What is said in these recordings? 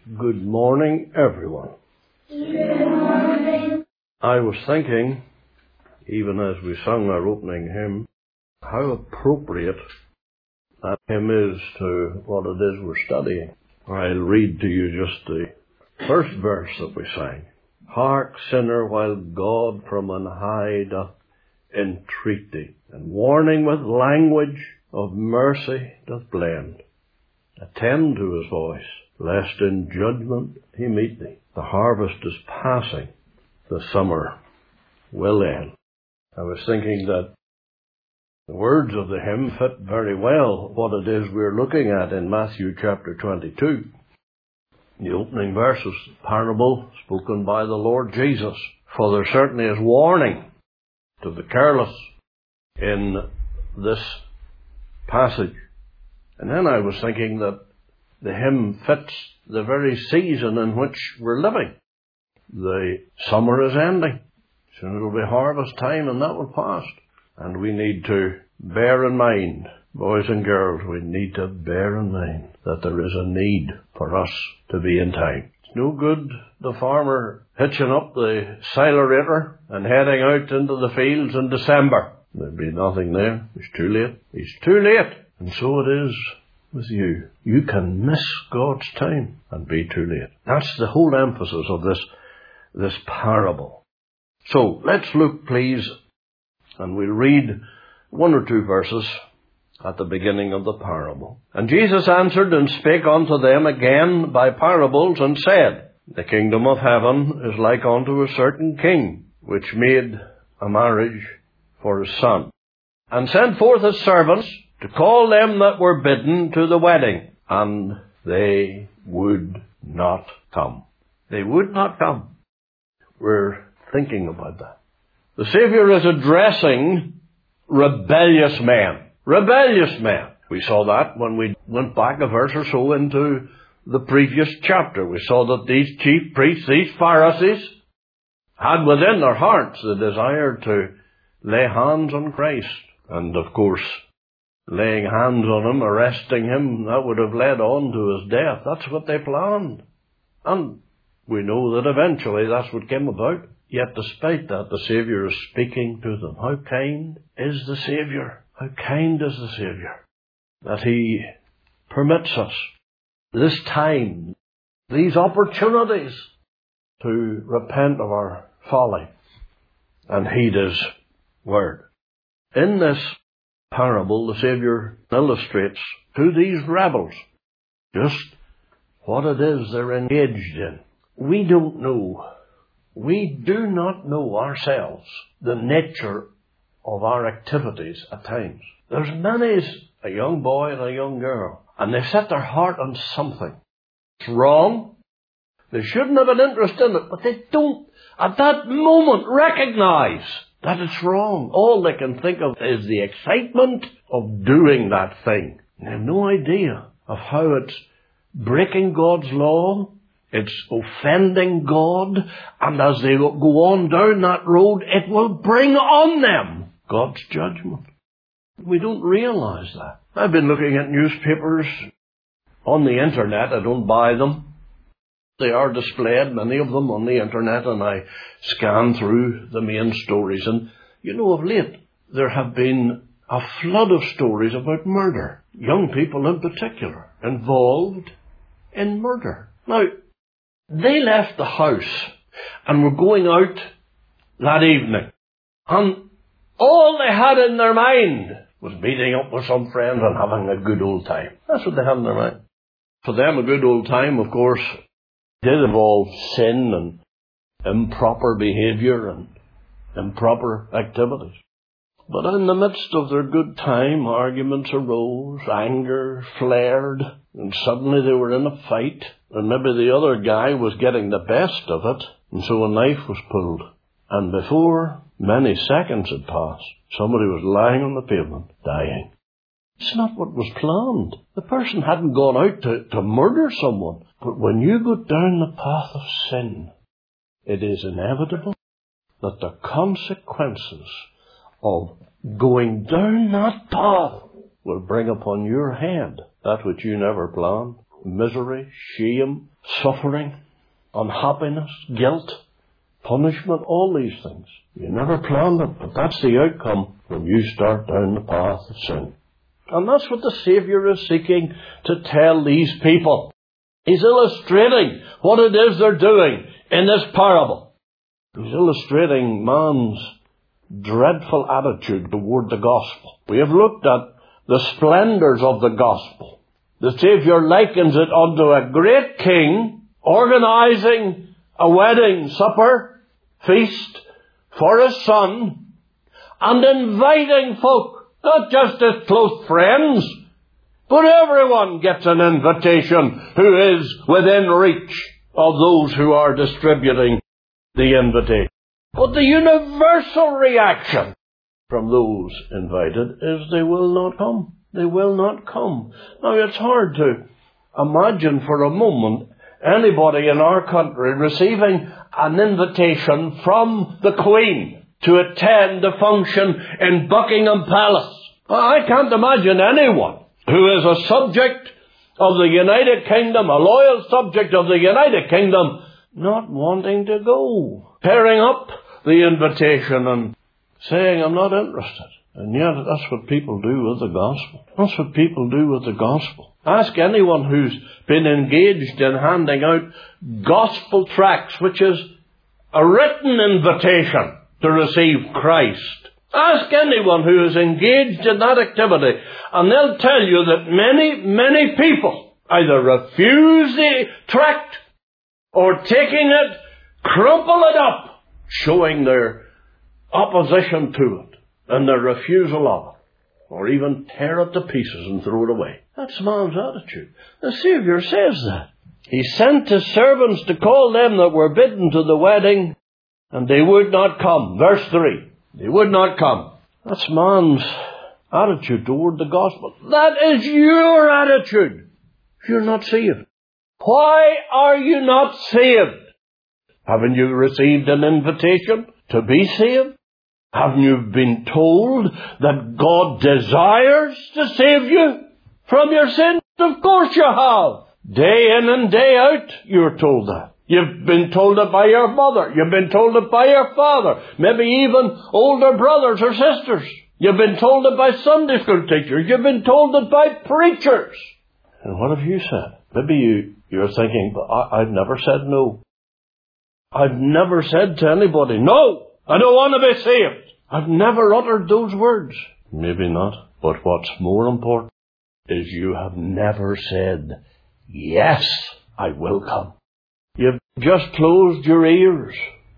Good morning, everyone. Good morning. I was thinking, even as we sung our opening hymn, how appropriate that hymn is to what it is we're studying. I'll read to you just the first verse that we sang. Hark, sinner, while God from on high doth entreat thee, and warning with language of mercy doth blend. Attend to his voice, lest in judgment he meet thee. The harvest is passing, the summer will end. I was thinking that the words of the hymn fit very well what it is we're looking at in Matthew chapter 22. The opening verse is a parable spoken by the Lord Jesus, for there certainly is warning to the careless in this passage. And then I was thinking that the hymn fits the very season in which we're living. The summer is ending. Soon it'll be harvest time and that will pass. And we need to bear in mind, boys and girls, we need to bear in mind that there is a need for us to be in time. It's no good the farmer hitching up the silerator and heading out into the fields in December. There'd be nothing there. He's too late. He's too late. And so it is with you. You can miss God's time and be too late. That's the whole emphasis of this parable. So let's look, please, and we'll read one or two verses at the beginning of the parable. And Jesus answered and spake unto them again by parables, and said, The kingdom of heaven is like unto a certain king, which made a marriage for his son, and sent forth his servants to call them that were bidden to the wedding, and they would not come. They would not come. We're thinking about that. The Savior is addressing rebellious men. Rebellious men. We saw that when we went back a verse or so into the previous chapter. We saw that these chief priests, these Pharisees, had within their hearts the desire to lay hands on Christ. And of course, laying hands on him, arresting him, that would have led on to his death. That's what they planned. And we know that eventually that's what came about. Yet despite that, the Savior is speaking to them. How kind is the Savior? How kind is the Savior that he permits us this time, these opportunities to repent of our folly and heed his word. In this parable, the Savior illustrates to these rebels just what it is they're engaged in. We don't know. We do not know ourselves the nature of our activities at times. There's many a young boy and a young girl, and they set their heart on something. It's wrong. They shouldn't have an interest in it, but they don't at that moment recognize that it's wrong. All they can think of is the excitement of doing that thing. They have no idea of how it's breaking God's law. It's offending God. And as they go on down that road, it will bring on them God's judgment. We don't realize that. I've been looking at newspapers on the internet. I don't buy them. They are displayed, many of them, on the internet, and I scan through the main stories. And, of late, there have been a flood of stories about murder. Young people in particular, involved in murder. Now, they left the house and were going out that evening. And all they had in their mind was meeting up with some friends and having a good old time. That's what they had in their mind. For them, a good old time, of course, did involve sin and improper behavior and improper activities. But in the midst of their good time, arguments arose, anger flared, and suddenly they were in a fight, and maybe the other guy was getting the best of it, and so a knife was pulled. And before many seconds had passed, somebody was lying on the pavement, dying. It's not what was planned. The person hadn't gone out to murder someone. But when you go down the path of sin, it is inevitable that the consequences of going down that path will bring upon your head that which you never planned. Misery, shame, suffering, unhappiness, guilt, punishment, all these things. You never planned it, but that's the outcome when you start down the path of sin. And that's what the Saviour is seeking to tell these people. He's illustrating what it is they're doing in this parable. He's illustrating man's dreadful attitude toward the gospel. We have looked at the splendours of the gospel. The Saviour likens it unto a great king organising a wedding supper, feast, for his son, and inviting folk, not just his close friends, but everyone gets an invitation who is within reach of those who are distributing the invitation. But the universal reaction from those invited is they will not come. They will not come. Now, it's hard to imagine for a moment anybody in our country receiving an invitation from the Queen to attend a function in Buckingham Palace. I can't imagine anyone who is a subject of the United Kingdom, a loyal subject of the United Kingdom, not wanting to go, tearing up the invitation and saying, I'm not interested. And yet that's what people do with the gospel. That's what people do with the gospel. Ask anyone who's been engaged in handing out gospel tracts, which is a written invitation to receive Christ. Ask anyone who is engaged in that activity, and they'll tell you that many people either refuse the tract or taking it, crumple it up, showing their opposition to it and their refusal of it, or even tear it to pieces and throw it away. That's man's attitude. The Saviour says that. He sent his servants to call them that were bidden to the wedding, and they would not come. Verse 3. They would not come. That's man's attitude toward the gospel. That is your attitude if you're not saved. Why are you not saved? Haven't you received an invitation to be saved? Haven't you been told that God desires to save you from your sins? Of course you have. Day in and day out, you're told that. You've been told it by your mother. You've been told it by your father. Maybe even older brothers or sisters. You've been told it by Sunday school teachers. You've been told it by preachers. And what have you said? Maybe you're thinking, but I've never said no. I've never said to anybody, no, I don't want to be saved. I've never uttered those words. Maybe not. But what's more important is you have never said, yes, I will come. You've just closed your ears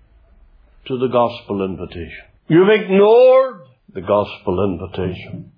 to the gospel invitation. You've ignored the gospel invitation.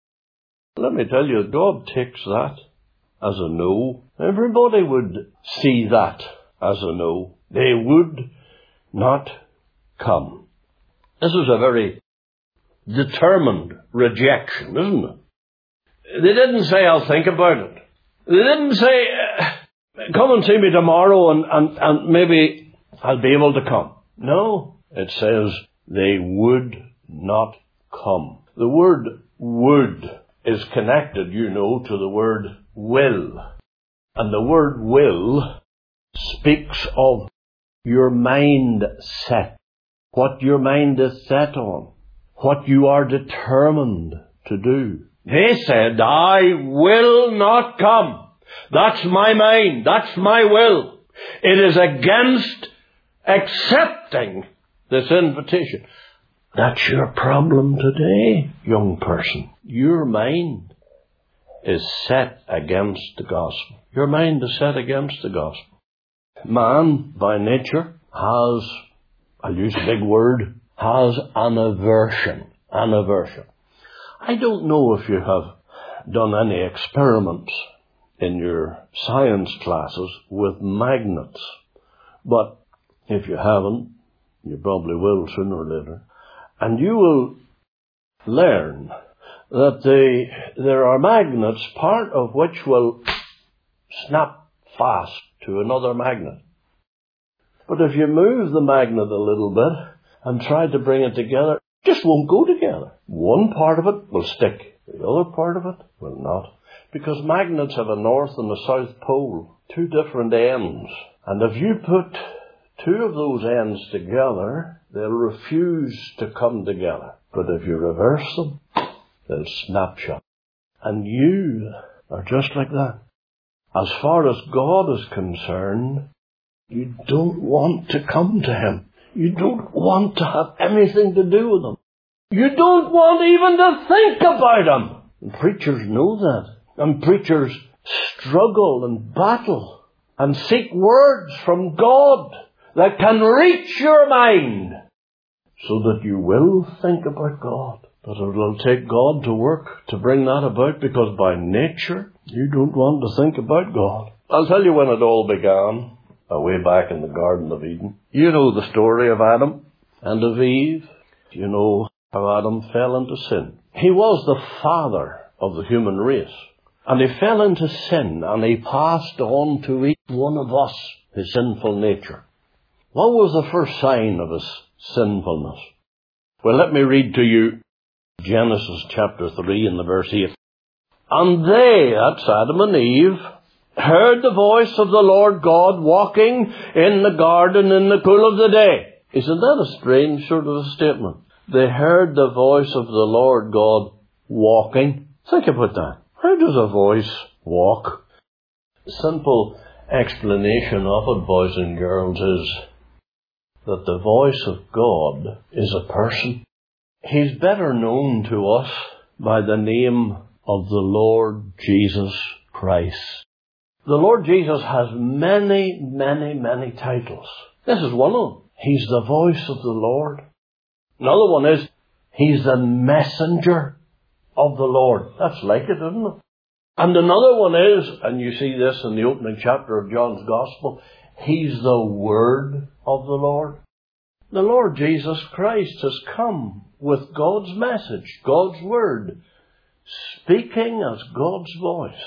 Let me tell you, God takes that as a no. Everybody would see that as a no. They would not come. This is a very determined rejection, isn't it? They didn't say, I'll think about it. They didn't say, come and see me tomorrow and maybe I'll be able to come. No, it says they would not come. The word would is connected, to the word will. And the word will speaks of your mind set. What your mind is set on. What you are determined to do. They said, I will not come. That's my mind. That's my will. It is against accepting this invitation. That's your problem today, young person. Your mind is set against the gospel. Your mind is set against the gospel. Man, by nature, has, I'll use a big word, has an aversion. An aversion. I don't know if you have done any experiments in your science classes with magnets. But if you haven't, you probably will sooner or later. And you will learn that there are magnets, part of which will snap fast to another magnet. But if you move the magnet a little bit and try to bring it together, it just won't go together. One part of it will stick. The other part of it will not. Because magnets have a north and a south pole. two different ends. And if you put two of those ends together, they'll refuse to come together. But if you reverse them, they'll snap shut. And you are just like that. As far as God is concerned, you don't want to come to Him. You don't want to have anything to do with Him. You don't want even to think about Him. And preachers know that. And preachers struggle and battle and seek words from God that can reach your mind so that you will think about God. But it will take God to work to bring that about, because by nature you don't want to think about God. I'll tell you when it all began, way back in the Garden of Eden. You know the story of Adam and of Eve. You know how Adam fell into sin. He was the father of the human race. And he fell into sin, and he passed on to each one of us his sinful nature. What was the first sign of his sinfulness? Well, let me read to you Genesis chapter 3 and the verse 8. And they, that's Adam and Eve, heard the voice of the Lord God walking in the garden in the cool of the day. Isn't that a strange sort of a statement? They heard the voice of the Lord God walking. Think about that. How does a voice walk? The simple explanation of it, boys and girls, is that the voice of God is a person. He's better known to us by the name of the Lord Jesus Christ. The Lord Jesus has many, many, many titles. This is one of them. He's the voice of the Lord. Another one is, He's the messenger of the Lord. That's like it, isn't it? And another one is, and you see this in the opening chapter of John's Gospel, He's the Word of the Lord. The Lord Jesus Christ has come with God's message, God's Word, speaking as God's voice.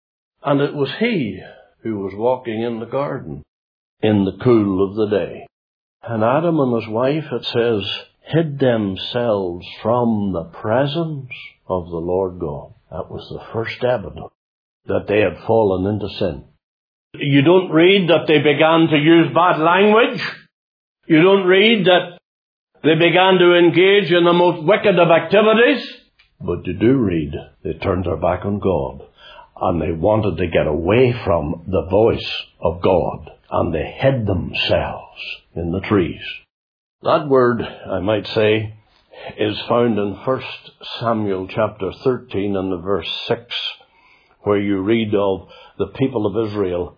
And it was He who was walking in the garden in the cool of the day. And Adam and his wife, it says, hid themselves from the presence of the Lord God. That was the first evidence that they had fallen into sin. You don't read that they began to use bad language. You don't read that they began to engage in the most wicked of activities. But you do read they turned their back on God, and they wanted to get away from the voice of God, and they hid themselves in the trees. That word, I might say, is found in 1 Samuel chapter 13 and the verse 6, where you read of the people of Israel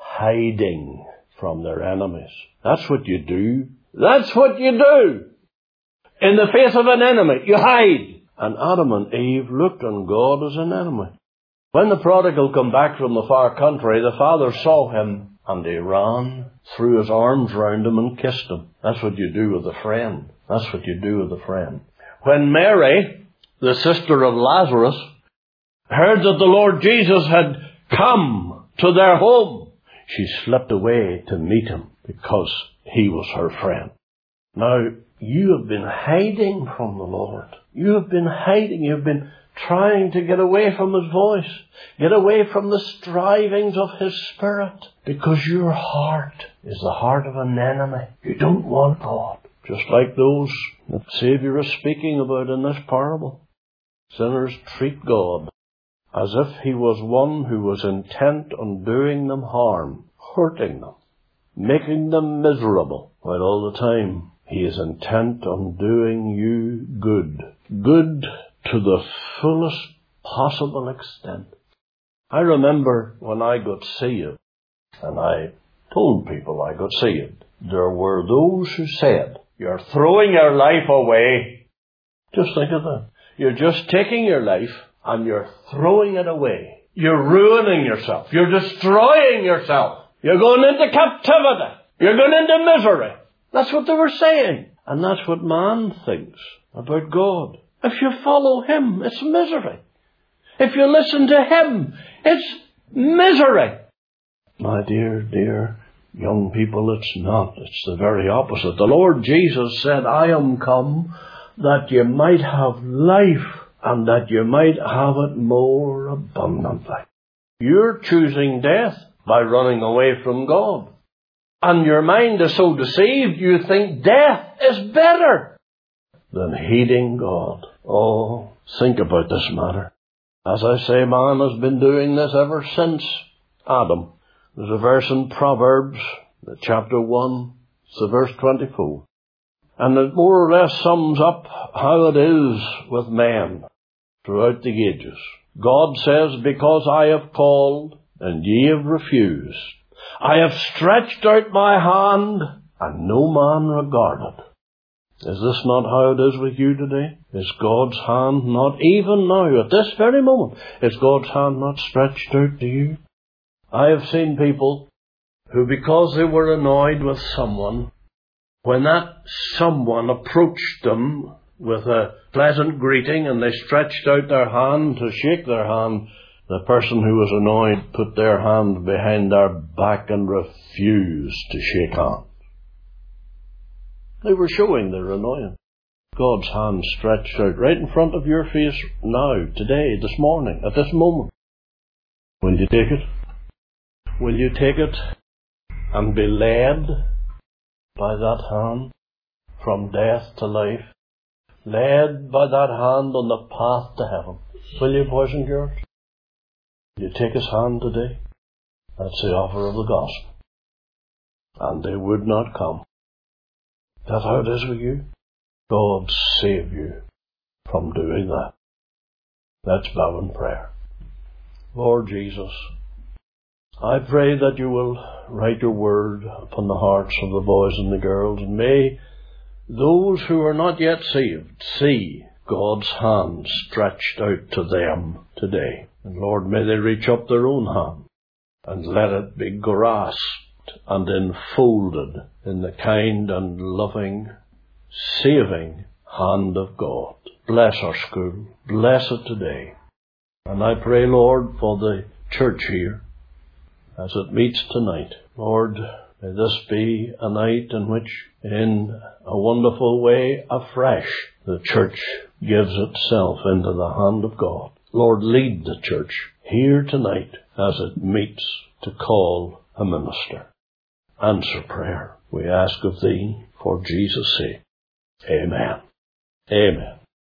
hiding from their enemies. That's what you do. That's what you do. In the face of an enemy, you hide. And Adam and Eve looked on God as an enemy. When the prodigal come back from the far country, the father saw him, and he ran, threw his arms round him and kissed him. That's what you do with a friend. That's what you do with a friend. When Mary, the sister of Lazarus, heard that the Lord Jesus had come to their home, she slipped away to meet him because he was her friend. Now, you have been hiding from the Lord. You have been hiding. You've been trying to get away from His voice. Get away from the strivings of His Spirit. Because your heart is the heart of an enemy. You don't want God. Just like those that the Saviour is speaking about in this parable. Sinners treat God as if He was one who was intent on doing them harm, hurting them, making them miserable, while all the time He is intent on doing you good. Good to the fullest possible extent. I remember when I got saved, and I told people I got saved, there were those who said, you're throwing your life away. Just think of that. You're just taking your life and you're throwing it away. You're ruining yourself. You're destroying yourself. You're going into captivity. You're going into misery. That's what they were saying. And that's what man thinks about God. If you follow Him, it's misery. If you listen to Him, it's misery. My dear young people, it's not. It's the very opposite. The Lord Jesus said, I am come that you might have life and that you might have it more abundantly. You're choosing death. by running away from God. And your mind is so deceived, you think death is better than heeding God. Oh, think about this matter. As I say, man has been doing this ever since Adam. There's a verse in Proverbs, chapter 1, it's the verse 24. And it more or less sums up how it is with men throughout the ages. God says, because I have called and ye have refused, I have stretched out my hand and no man regarded. Is this not how it is with you today? Is God's hand not, even now, at this very moment, is God's hand not stretched out to you? I have seen people who, because they were annoyed with someone, when that someone approached them with a pleasant greeting and they stretched out their hand to shake their hand, the person who was annoyed put their hand behind their back and refused to shake hands. They were showing their annoyance. God's hand stretched out right in front of your face now, today, this morning, at this moment. Will you take it? Will you take it and be led by that hand from death to life? Led by that hand on the path to heaven. Will you, boys and girls? Will you take his hand today? That's the offer of the gospel. And they would not come. That's how it is with you. God save you from doing that. Let's bow in prayer. Lord Jesus, I pray that you will write your word upon the hearts of the boys and the girls, and may those who are not yet saved see God's hand stretched out to them today. And Lord, may they reach up their own hand and let it be grasped and enfolded in the kind and loving, saving hand of God. Bless our school. Bless it today. And I pray, Lord, for the church here as it meets tonight. Lord, may this be a night in which, in a wonderful way, afresh, the church gives itself into the hand of God. Lord, lead the church here tonight as it meets to call a minister. Answer prayer, we ask of thee, for Jesus' sake. Amen. Amen.